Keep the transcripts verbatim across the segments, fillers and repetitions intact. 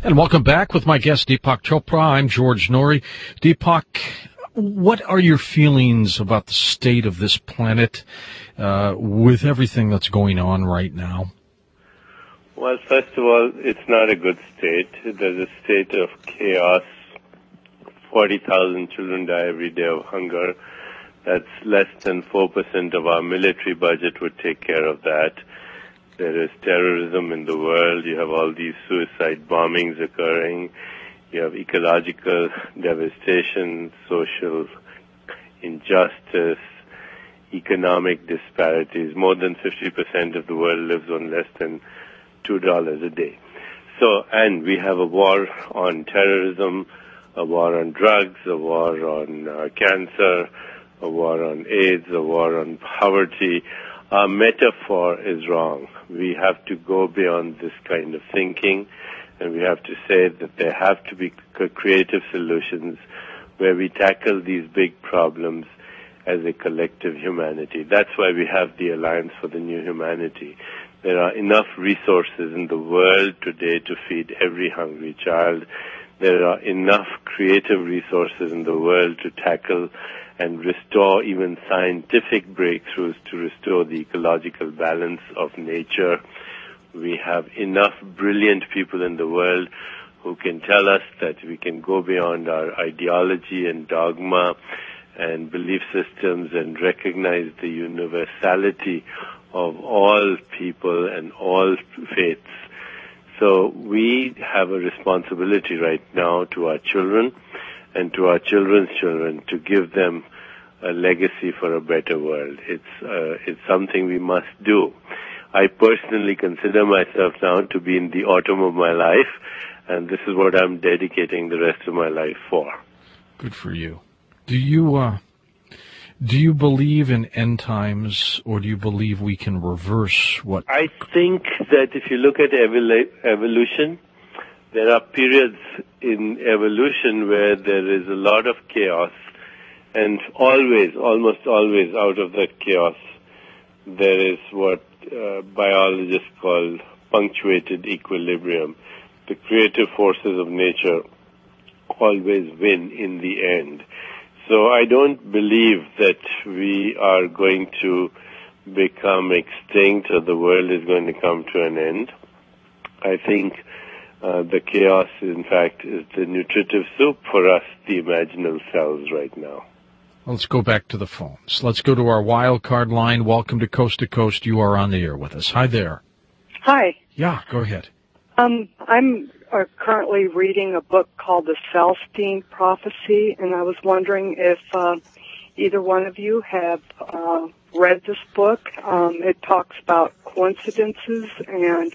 And welcome back with my guest, Deepak Chopra. I'm George Noory. Deepak, what are your feelings about the state of this planet uh, with everything that's going on right now? Well, first of all, it's not a good state. There's a state of chaos. forty thousand children die every day of hunger. That's less than four percent of our military budget would take care of that. There is terrorism in the world. You have all these suicide bombings occurring. You have ecological devastation, social injustice, economic disparities. More than fifty percent of the world lives on less than two dollars a day. So, and we have a war on terrorism, a war on drugs, a war on uh, cancer, a war on AIDS, a war on poverty. Our metaphor is wrong. We have to go beyond this kind of thinking, and we have to say that there have to be creative solutions where we tackle these big problems as a collective humanity. That's why we have the Alliance for the New Humanity. There are enough resources in the world today to feed every hungry child. There are enough creative resources in the world to tackle and restore even scientific breakthroughs to restore the ecological balance of nature. We have enough brilliant people in the world who can tell us that we can go beyond our ideology and dogma and belief systems and recognize the universality of all people and all faiths. So we have a responsibility right now to our children and to our children's children to give them a legacy for a better world. It's uh, it's something we must do. I personally consider myself now to be in the autumn of my life, and this is what I'm dedicating the rest of my life for. Good for you. Do you uh, do you believe in end times, or do you believe we can reverse what? I think that if you look at evol- evolution, there are periods in evolution where there is a lot of chaos, and always, almost always out of that chaos, there is what uh, biologists call punctuated equilibrium. The creative forces of nature always win in the end. So I don't believe that we are going to become extinct or the world is going to come to an end. I think uh, the chaos, in fact, is the nutritive soup for us, the imaginal selves right now. Let's go back to the phones. Let's go to our wild card line. Welcome to Coast to Coast. You are on the air with us. Hi there. Hi. Yeah, go ahead. Um, I'm uh, currently reading a book called The Celestine Prophecy, and I was wondering if uh, either one of you have uh, read this book. Um, it talks about coincidences and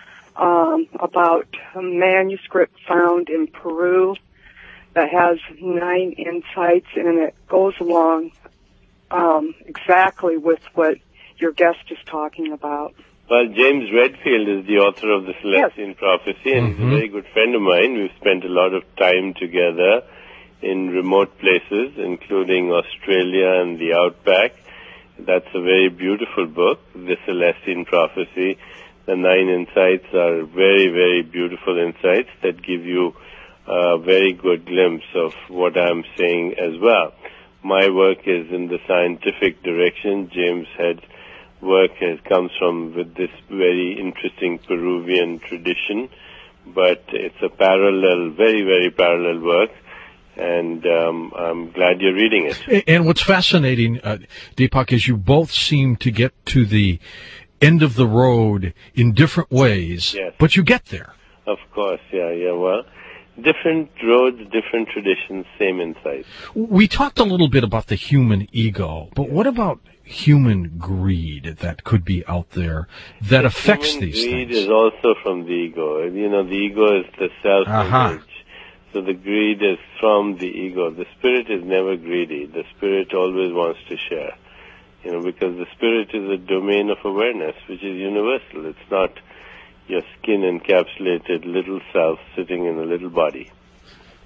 um, about a manuscript found in Peru that has nine insights, and it goes along um, exactly with what your guest is talking about. Well, James Redfield is the author of the Celestine yes. Prophecy, and mm-hmm. he's a very good friend of mine. We've spent a lot of time together in remote places, including Australia and the Outback. That's a very beautiful book, the Celestine Prophecy. The nine insights are very, very beautiful insights that give you a very good glimpse of what I'm saying as well. My work is in the scientific direction. James' head work has comes from with this very interesting Peruvian tradition, but it's a parallel, very, very parallel work, and um, I'm glad you're reading it. And what's fascinating, uh, Deepak, is you both seem to get to the end of the road in different ways, yes. but you get there. Of course, yeah, yeah, well, different roads, different traditions, same insights. We talked a little bit about the human ego, but yes. what about human greed that could be out there that the affects human these greed things? Is also from the ego. You know, the ego is the self-image. Uh-huh. So the greed is from the ego. The spirit is never greedy. The spirit always wants to share. You know, because the spirit is a domain of awareness, which is universal. It's not your skin encapsulated little self sitting in a little body.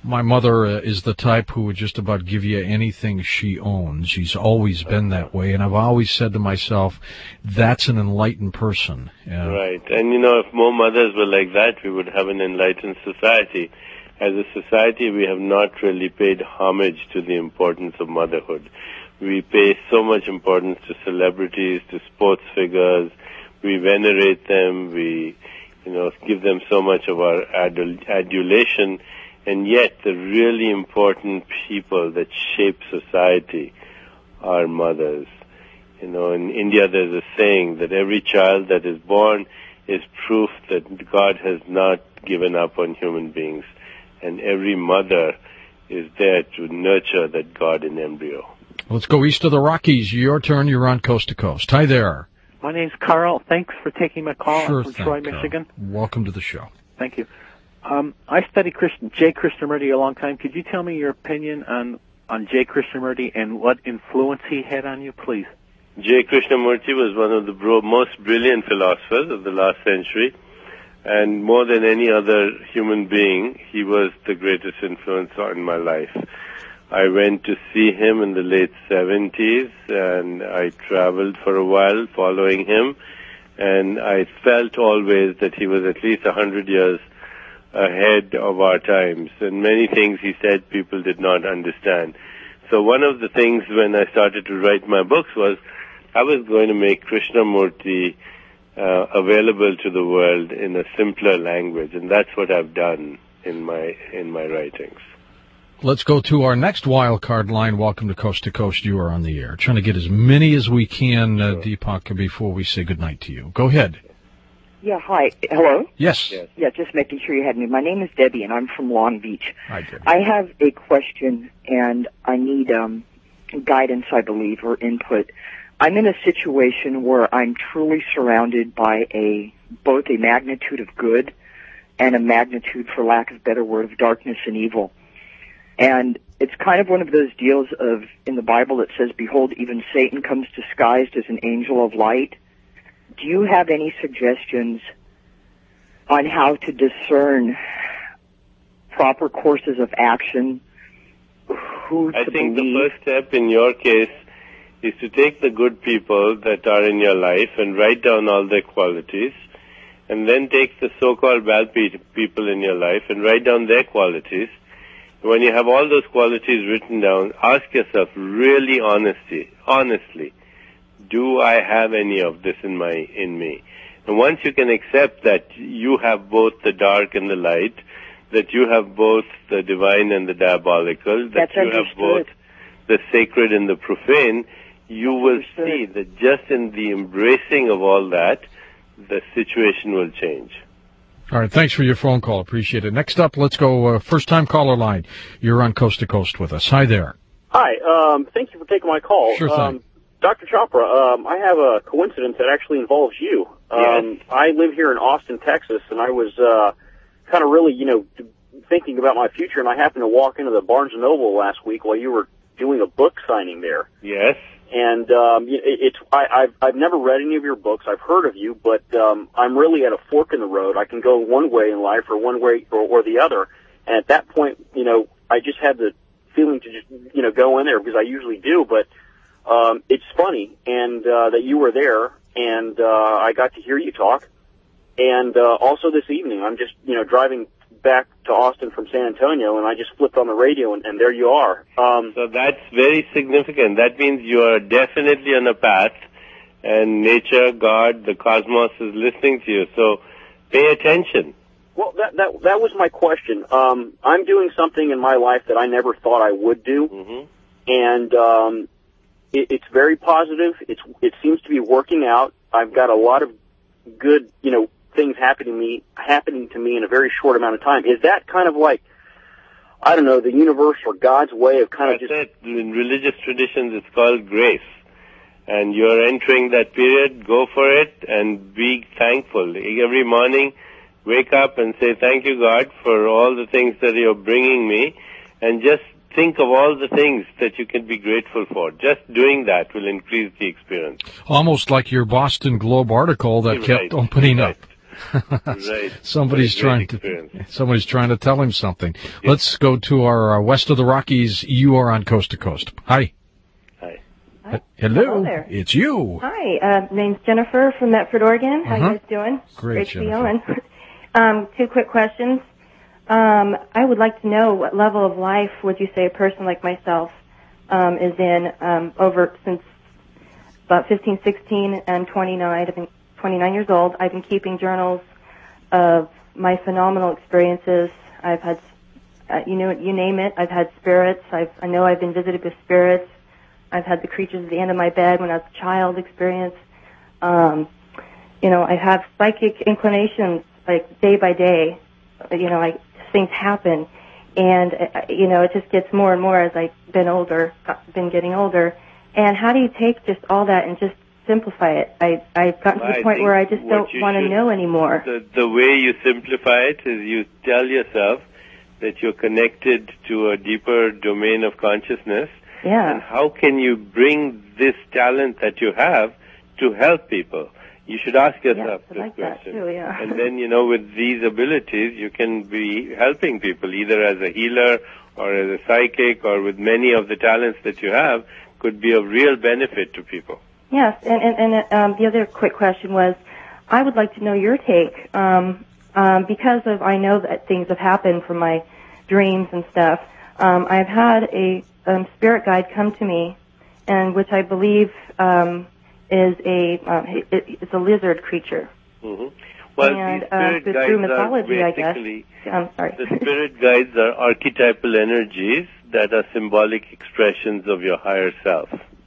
My mother uh, is the type who would just about give you anything she owns. She's always been that way, and I've always said to myself, that's an enlightened person. Uh, right. And, you know, if more mothers were like that, we would have an enlightened society. As a society, we have not really paid homage to the importance of motherhood. We pay so much importance to celebrities, to sports figures. We venerate them. We, you know, give them so much of our adul- adulation. And yet, the really important people that shape society are mothers. You know, in India there's a saying that every child that is born is proof that God has not given up on human beings. And every mother is there to nurture that God in embryo. Let's go east of the Rockies. Your turn. You're on Coast to Coast. Hi there. My name's Carl. Thanks for taking my call. Sure I'm from thing, Troy, Carl. Michigan. Welcome to the show. Thank you. Um, I studied Christ- J. Krishnamurti a long time. Could you tell me your opinion on, on J. Krishnamurti and what influence he had on you, please? J. Krishnamurti was one of the bro- most brilliant philosophers of the last century, and more than any other human being, he was the greatest influence on my life. I went to see him in the late seventies, and I traveled for a while following him, and I felt always that he was at least a hundred years ahead of our times, and many things he said people did not understand. So one of the things when I started to write my books was I was going to make Krishnamurti uh, available to the world in a simpler language, and that's what I've done in my in my writings. Let's go to our next wild card line. Welcome to Coast to Coast. You are on the air. Trying to get as many as we can, uh, Sure. Deepak, before we say goodnight to you. Go ahead. Yeah, hi. Hello? Yes. Yes. Yeah, just making sure you had me. My name is Debbie, and I'm from Long Beach. Hi, Debbie. I have a question, and I need um, guidance, I believe, or input. I'm in a situation where I'm truly surrounded by a both a magnitude of good and a magnitude, for lack of a better word, of darkness and evil. And it's kind of one of those deals of, in the Bible it says, behold, even Satan comes disguised as an angel of light. Do you have any suggestions on how to discern proper courses of action? Who to I think believe? the first step in your case is to take the good people that are in your life and write down all their qualities, and then take the so-called bad pe- people in your life and write down their qualities. When you have all those qualities written down, ask yourself really honesty, honestly, do I have any of this in my in me? And once you can accept that you have both the dark and the light, that you have both the divine and the diabolical, that That's you have understood. both the sacred and the profane, you will Understood. see that just in the embracing of all that, the situation will change. All right. Thanks for your phone call. Appreciate it. Next up, let's go uh, first-time caller line. You're on Coast to Coast with us. Hi there. Hi, um, thank you for taking my call. Sure thing. Um, Doctor Chopra, um, I have a coincidence that actually involves you. Um, Yes. I live here in Austin, Texas, and I was uh, kind of really, you know, thinking about my future, and I happened to walk into the Barnes and Noble last week while you were doing a book signing there. Yes? And um, it, it's I, I've I've never read any of your books. I've heard of you, but um, I'm really at a fork in the road. I can go one way in life, or one way, or, or the other. And at that point, you know, I just had the feeling to just you know go in there because I usually do. But um, it's funny, and uh, that you were there, and uh, I got to hear you talk. And uh, also this evening, I'm just you know driving back to Austin from San Antonio, and I just flipped on the radio, and, and there you are. Um, So that's very significant. That means you are definitely on a path, and nature, God, the cosmos is listening to you. So pay attention. Well, that that that was my question. Um, I'm doing something in my life that I never thought I would do, Mm-hmm. and um, it, it's very positive. It's it seems to be working out. I've got a lot of good, you know, things happening to me happening to me in a very short amount of time. Is that kind of like, I don't know, the universe or God's way of kind of That's just? it. In religious traditions, it's called grace. And you're entering that period, go for it, and be thankful. Every morning, wake up and say, thank you, God, for all the things that you're bringing me, and just think of all the things that you can be grateful for. Just doing that will increase the experience. Almost like your Boston Globe article that Right. kept opening Right. up. Right. somebody's trying to experience. somebody's trying to tell him something. Yes. Let's go to our uh, west of the Rockies. You are on Coast to Coast. Hi. Hi. Hi. Hello. Hello there. It's you. Hi. Uh, name's Jennifer from Medford, Oregon. How uh-huh. you guys doing? Great, Great to be Jennifer. on. um, two quick questions. Um, I would like to know what level of life would you say a person like myself um, is in um, over since about fifteen, sixteen, and twenty-nine. I've been twenty-nine years old. I've been keeping journals of my phenomenal experiences. I've had, uh, you know, you name it. I've had spirits. I've, I know I've been visited with spirits. I've had the creatures at the end of my bed when I was a child experience. Um, you know, I have psychic inclinations like day by day. You know, like things happen, and uh, you know, it just gets more and more as I've been older, been getting older. And how do you take just all that and just simplify it? I I've gotten to I the point where I just don't want to should, know anymore. The, the way you simplify it is you tell yourself that you're connected to a deeper domain of consciousness. Yeah. And how can you bring this talent that you have to help people? You should ask yourself yes, I this like question. That too, yeah. And then, you know, with these abilities, you can be helping people either as a healer or as a psychic, or with many of the talents that you have could be of real benefit to people. Yes, and, and, and um, the other quick question was, I would like to know your take, um, um, because of, I know that things have happened from my dreams and stuff. Um, I've had a um, spirit guide come to me, and which I believe um, is a um, it, it's a lizard creature. Mm-hmm. Well, and the spirit uh, guides through mythology, are I guess. basically, I'm sorry. the spirit guides are archetypal energies that are symbolic expressions of your higher self.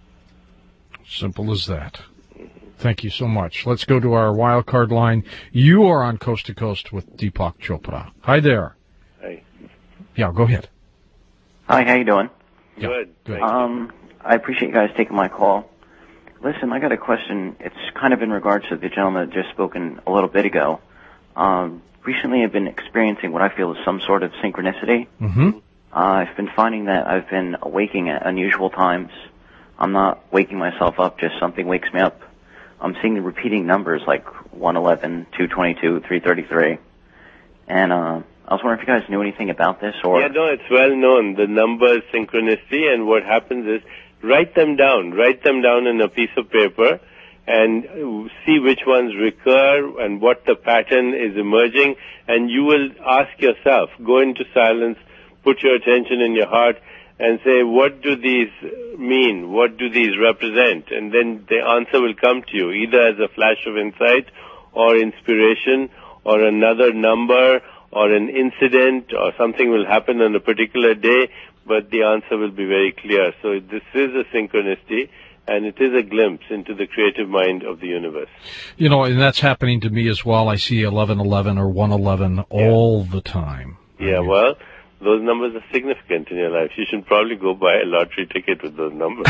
Simple as that. Thank you so much. Let's go to our wild card line. You are on Coast to Coast with Deepak Chopra. Hi there. Hi. Yeah, go ahead. Hi, how you doing? Yeah, Good. good. Um, I appreciate you guys taking my call. Listen, I got a question. It's kind of in regards to the gentleman that just spoken a little bit ago. Um, recently I've been experiencing what I feel is some sort of synchronicity. Mm-hmm. Uh, I've been finding that I've been waking at unusual times. I'm not waking myself up, just something wakes me up. I'm seeing the repeating numbers like one eleven, two twenty-two, three thirty-three. And uh, I was wondering if you guys knew anything about this or... Yeah, no, it's well known. The numbers synchronicity, and what happens is write them down. Write them down in a piece of paper and see which ones recur and what the pattern is emerging, and you will ask yourself, go into silence, put your attention in your heart, and say, what do these mean? What do these represent? And then the answer will come to you, either as a flash of insight or inspiration or another number or an incident or something will happen on a particular day, but the answer will be very clear. So this is a synchronicity, and it is a glimpse into the creative mind of the universe. You know, and that's happening to me as well. I see eleven eleven or one eleven all the time. Yeah, well, those numbers are significant in your life. You should probably go buy a lottery ticket with those numbers.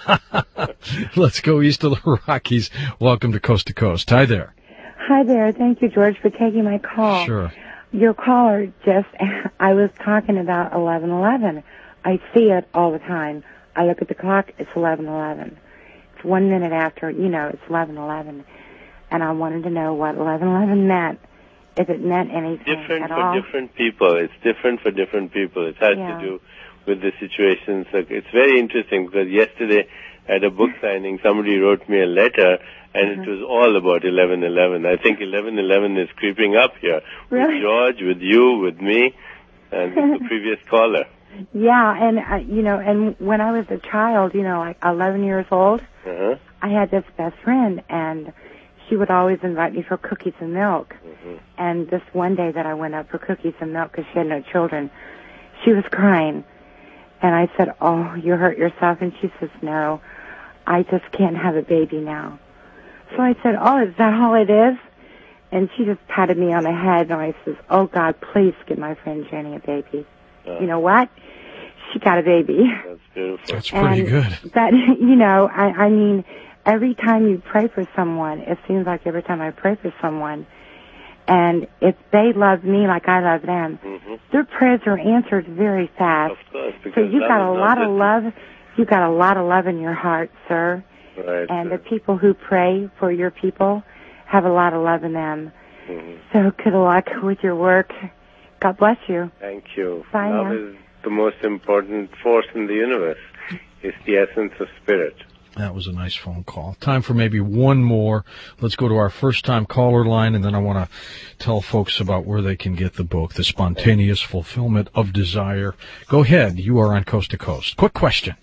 Let's go east of the Rockies. Welcome to Coast to Coast. Hi there. Hi there. Thank you, George, for taking my call. Sure. Your caller just, I was talking about eleven eleven. I see it all the time. I look at the clock, it's eleven eleven. It's one minute after, you know, it's eleven eleven. And I wanted to know what eleven eleven meant, if it meant anything different at for all. different people. It's different for different people. It has Yeah. to do with the situations. Like, it's very interesting because yesterday at a book signing, somebody wrote me a letter, and Mm-hmm. it was all about eleven eleven. I think eleven eleven is creeping up here. Really? With George, with you, with me, and with the previous caller. Yeah, and, uh, you know, and when I was a child, you know, like eleven years old, Uh-huh. I had this best friend, and she would always invite me for cookies and milk. Mm-hmm. And this one day that I went up for cookies and milk because she had no children, she was crying. And I said, oh, you hurt yourself? And she says, no, I just can't have a baby now. So I said, oh, is that all it is? And she just patted me on the head, and I says, oh, God, please give my friend Jenny a baby. Uh, You know what? She got a baby. That's beautiful. That's pretty And good. That, you know, I, I mean, every time you pray for someone, it seems like every time I pray for someone, and if they love me like I love them, Mm-hmm. their prayers are answered very fast. Of course, So because you love got is a not lot of just- love. You got a lot of love in your heart, sir. Right. And the right. people who pray for your people have a lot of love in them. Mm-hmm. So good luck with your work. God bless you. Thank you. Bye Love now. is the most important force in the universe. It's the essence of spirit. That was a nice phone call. Time for maybe one more. Let's go to our first-time caller line, and then I want to tell folks about where they can get the book, The Spontaneous Fulfillment of Desire. Go ahead. You are on Coast to Coast. Quick question.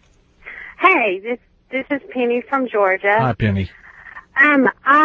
Hey, this this is Penny from Georgia. Hi, Penny. Um,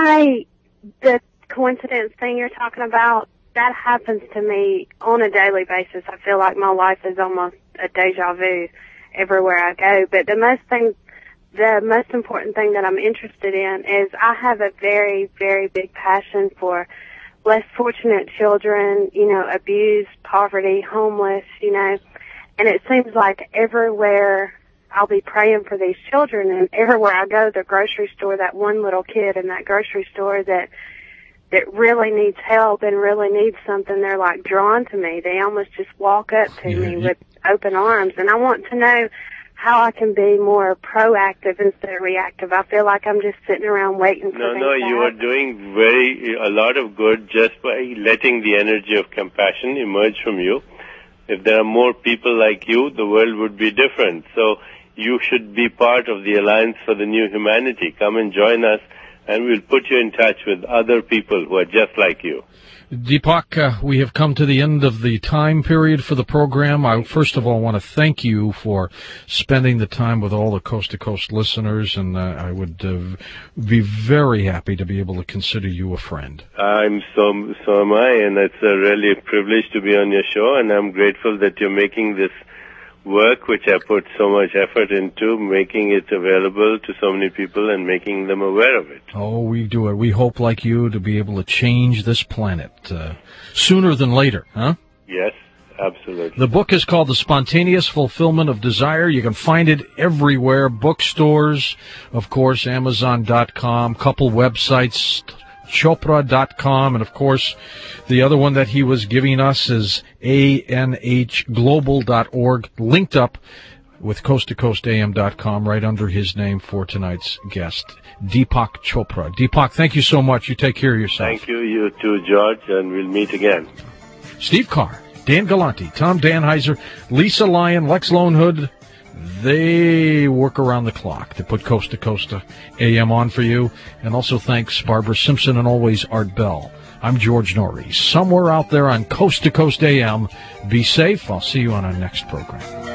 I the coincidence thing you're talking about, that happens to me on a daily basis. I feel like my life is almost a deja vu everywhere I go. But the most thing, the most important thing that I'm interested in is I have a very, very big passion for less fortunate children, you know, abused, poverty, homeless, you know, and it seems like everywhere I'll be praying for these children, and everywhere I go, the grocery store, that one little kid in that grocery store that that really needs help and really needs something, they're like drawn to me. They almost just walk up to yeah, me you, with open arms, and I want to know how I can be more proactive instead of reactive. I feel like I'm just sitting around waiting for No, things no, to you are happen. doing very, a lot of good just by letting the energy of compassion emerge from you. If there are more people like you, the world would be different. So you should be part of the Alliance for the New Humanity. Come and join us, and we'll put you in touch with other people who are just like you. Deepak, uh, we have come to the end of the time period for the program. I first of all want to thank you for spending the time with all the Coast to Coast listeners, and uh, I would uh, be very happy to be able to consider you a friend. I'm so, so am I, and it's a really a privilege to be on your show, and I'm grateful that you're making this work, which I put so much effort into, making it available to so many people and making them aware of it. Oh, we do it. We hope, like you, to be able to change this planet uh, sooner than later, huh? Yes, absolutely. The book is called The Spontaneous Fulfillment of Desire. You can find it everywhere, bookstores, of course, Amazon dot com, couple websites, Chopra dot com, and of course, the other one that he was giving us is A N H global dot org, linked up with coast to coast A M dot com right under his name for tonight's guest, Deepak Chopra. Deepak, thank you so much. You take care of yourself. Thank you, you too, George, and we'll meet again. Steve Carr, Dan Galante, Tom Danheiser, Lisa Lyon, Lex Lonehood, they work around the clock to put Coast to Coast A M on for you. And also thanks Barbara Simpson and always Art Bell. I'm George Norrie. Somewhere out there on Coast to Coast A M. Be safe. I'll see you on our next program.